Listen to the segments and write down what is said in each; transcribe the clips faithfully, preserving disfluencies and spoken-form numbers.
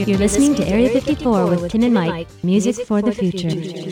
You're listening to Area fifty-four with Tim and Mike, music for the future.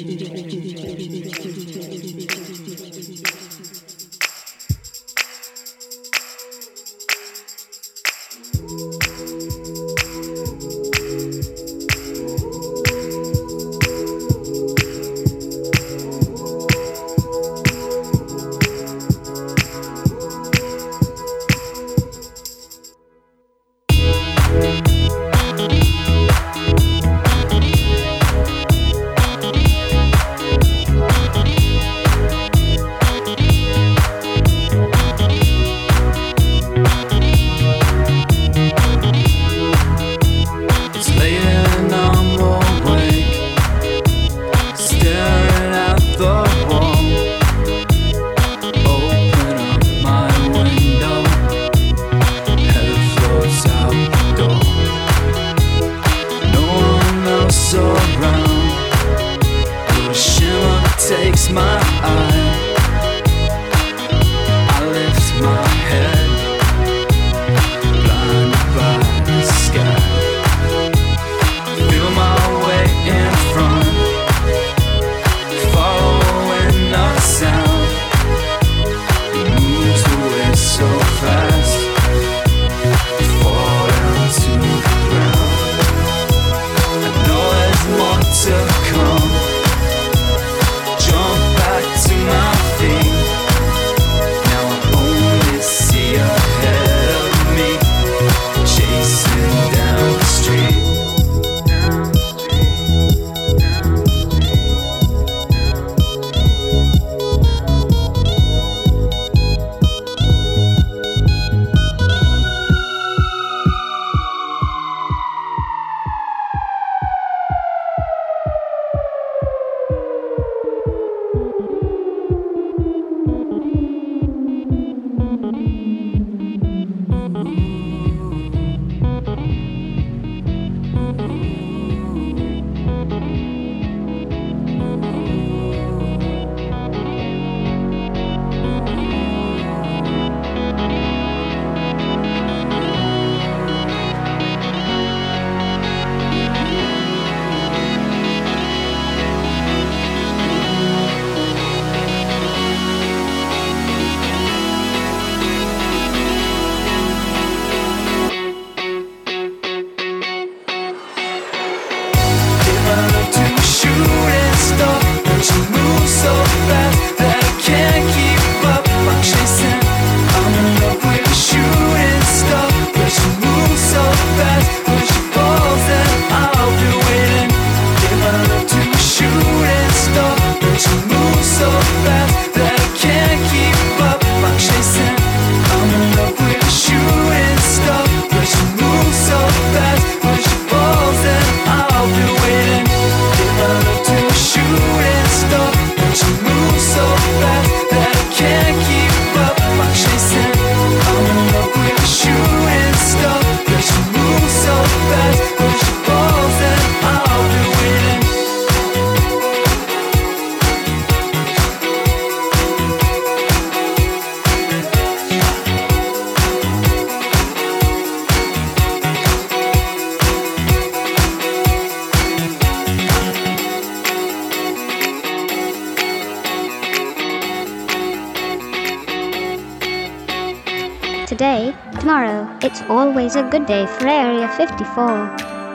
Today, tomorrow, it's always a good day for Area fifty-four.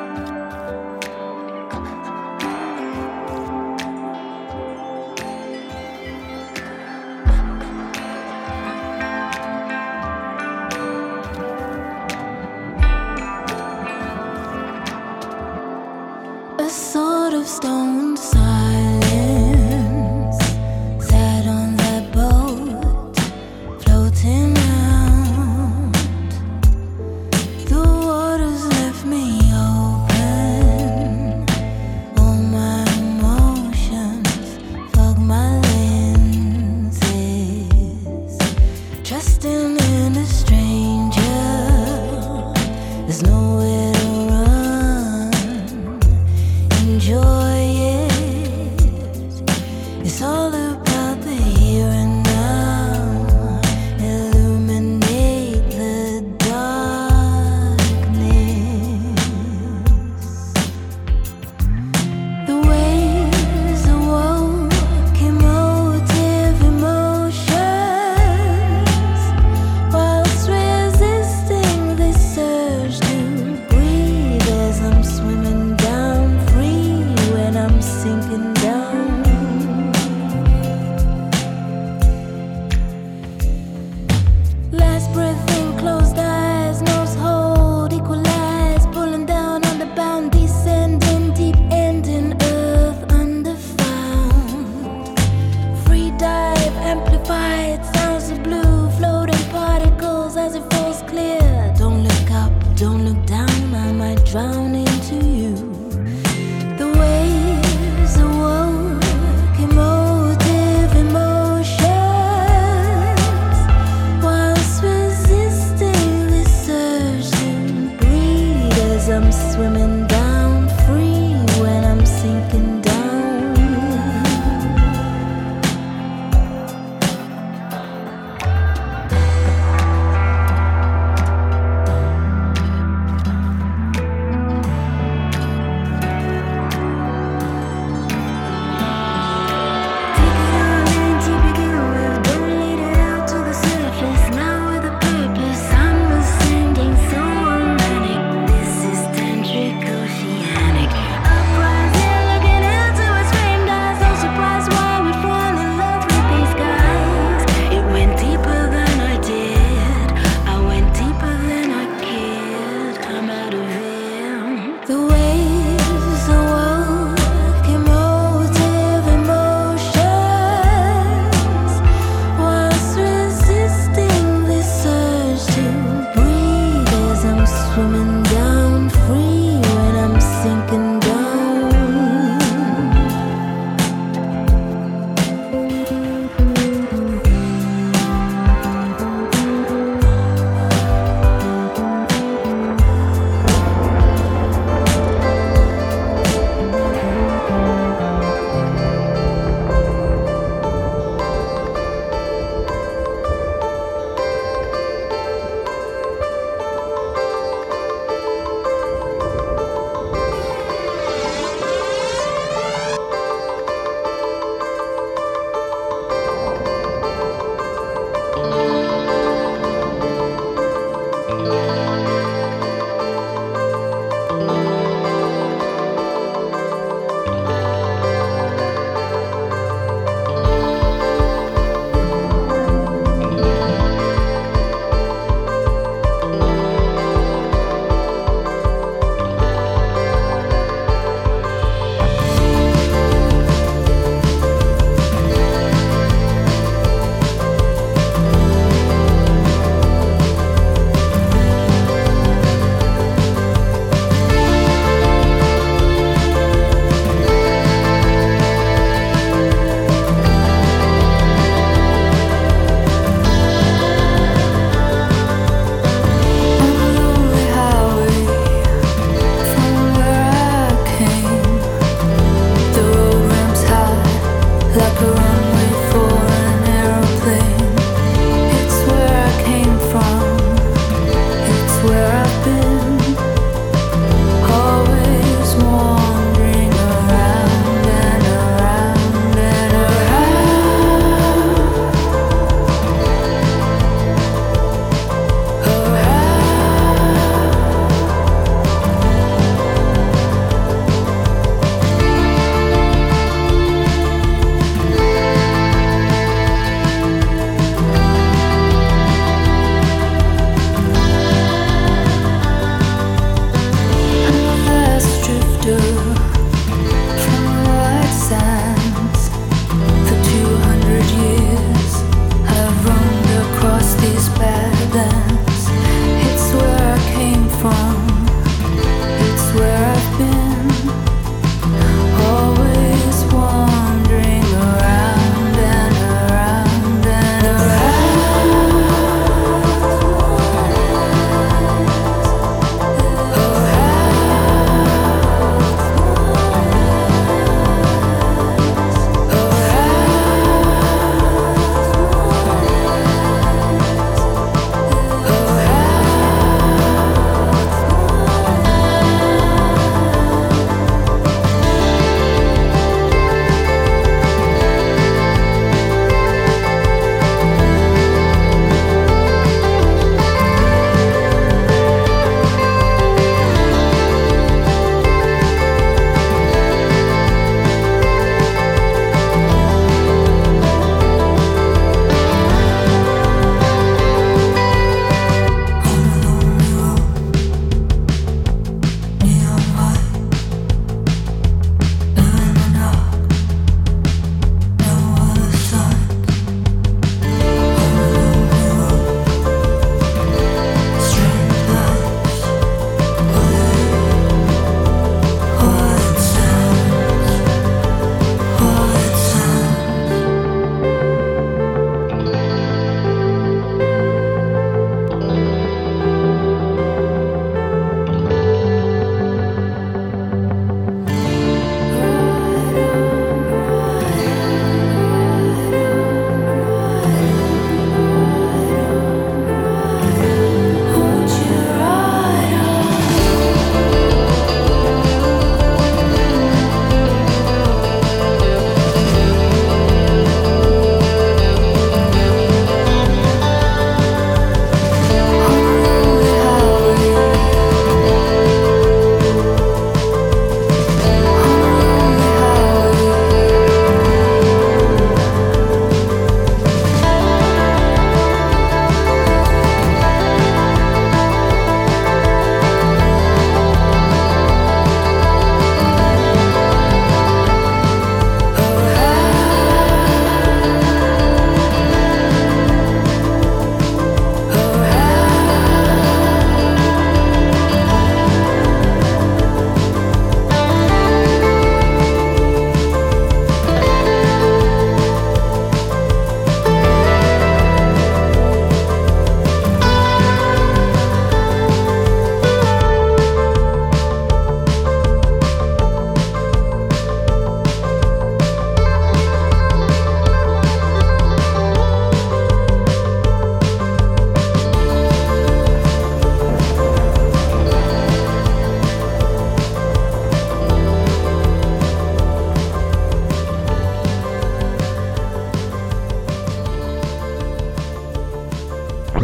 A sort of stone silence sat on that boat, floating out. The waters left me open. All my emotions fog my lenses. Trusting in a stranger, there's nowhere to run. Enjoy it.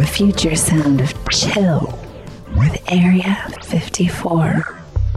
the future sound of chill with Area fifty-four.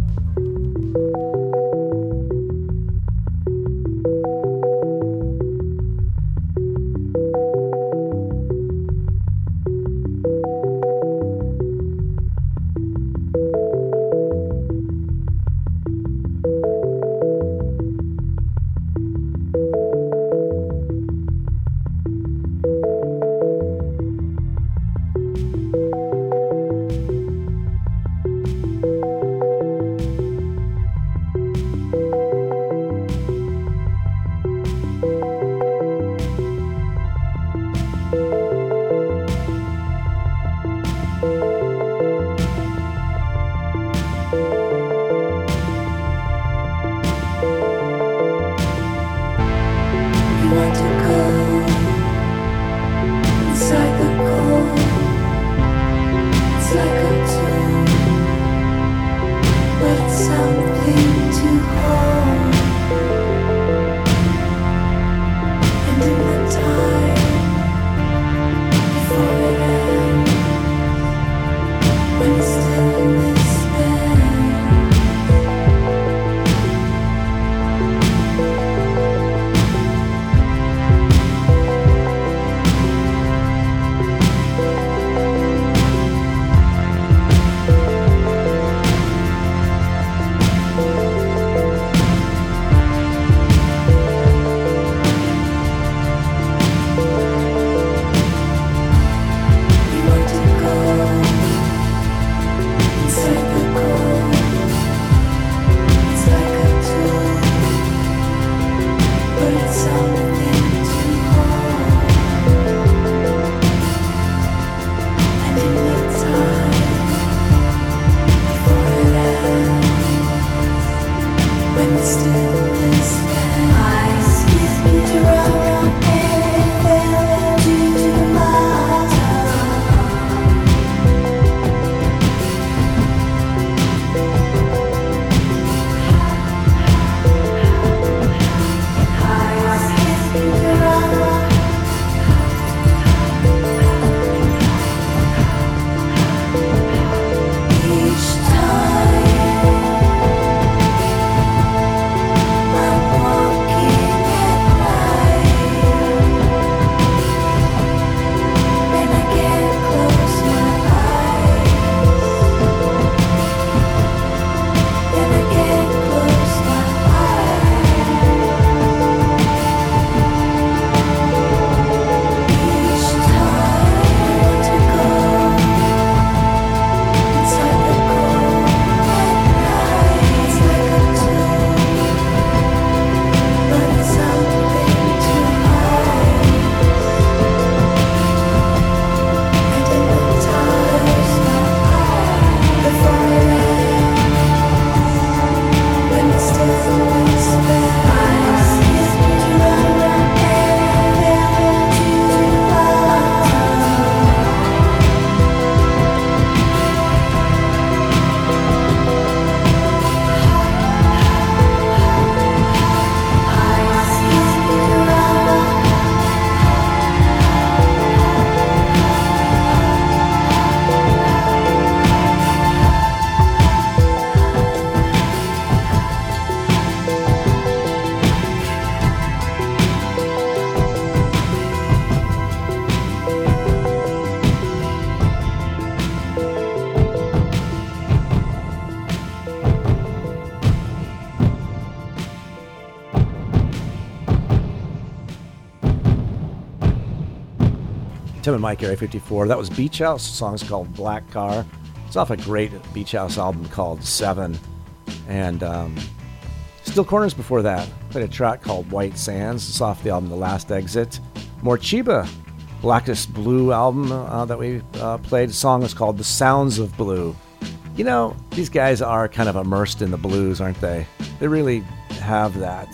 Tim and Mike, Area fifty-four. That was Beach House. The song's called Black Car. It's off a great Beach House album called Seven. And um, Still Corners before that. Played a track called White Sands. It's off the album The Last Exit. Morcheeba, Blackest Blue album uh, that we uh, played. The song is called The Sounds of Blue. You know, these guys are kind of immersed in the blues, aren't they? They really have that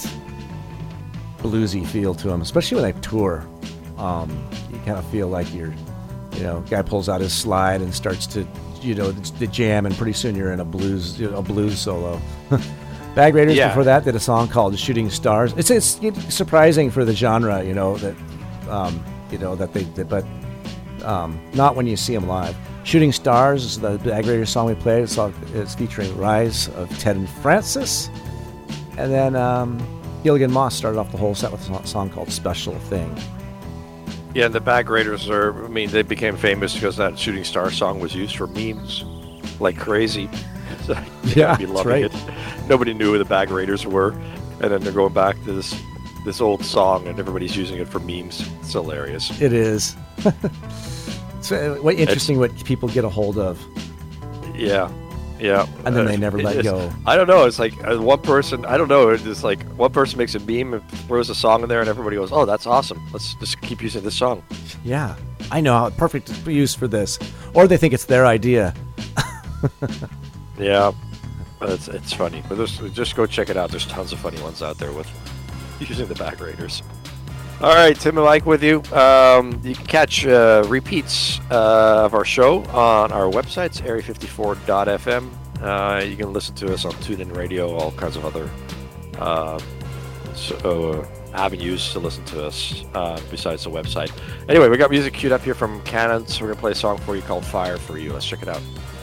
bluesy feel to them, especially when they tour. Um, you kind of feel like you're, you know, guy pulls out his slide and starts to, you know, the jam, and pretty soon you're in a blues, you know, a blues solo. Bag Raiders yeah. before that did a song called "Shooting Stars." It's it's, it's surprising for the genre, you know that, um, you know that they did, but um, not when you see them live. Shooting Stars is the Bag Raiders song we played. It's, all, it's featuring Rise of Ted and Francis. And then um, Gilligan Moss started off the whole set with a song called Special Thing. Yeah, and the Bag Raiders are, I mean, they became famous because that Shooting Star song was used for memes like crazy. So Yeah, gotta be that's loving right. it. Nobody knew who the Bag Raiders were. And then they're going back to this this old song, and everybody's using it for memes. It's hilarious. It is. So, what interesting what people get a hold of. Yeah, yeah. And then they Uh, never it let is- go. I don't know. It's like uh, one person. I don't know. It's just like one person makes a meme and throws a song in there, and everybody goes, "Oh, that's awesome. Let's just keep using this song." Yeah, I know how perfect use for this. Or they think it's their idea. Yeah, but it's it's funny. But there's, just go check it out. There's tons of funny ones out there with using the Bag Raiders. All right, Tim and Mike with you. Um, you can catch uh, repeats uh, of our show on our websites, area fifty-four dot f m. Uh, you can listen to us on TuneIn Radio, all kinds of other uh, so, uh, avenues to listen to us uh, besides the website. Anyway, we got music queued up here from Canon, so we're going to play a song for you called Fire for You. Let's check it out.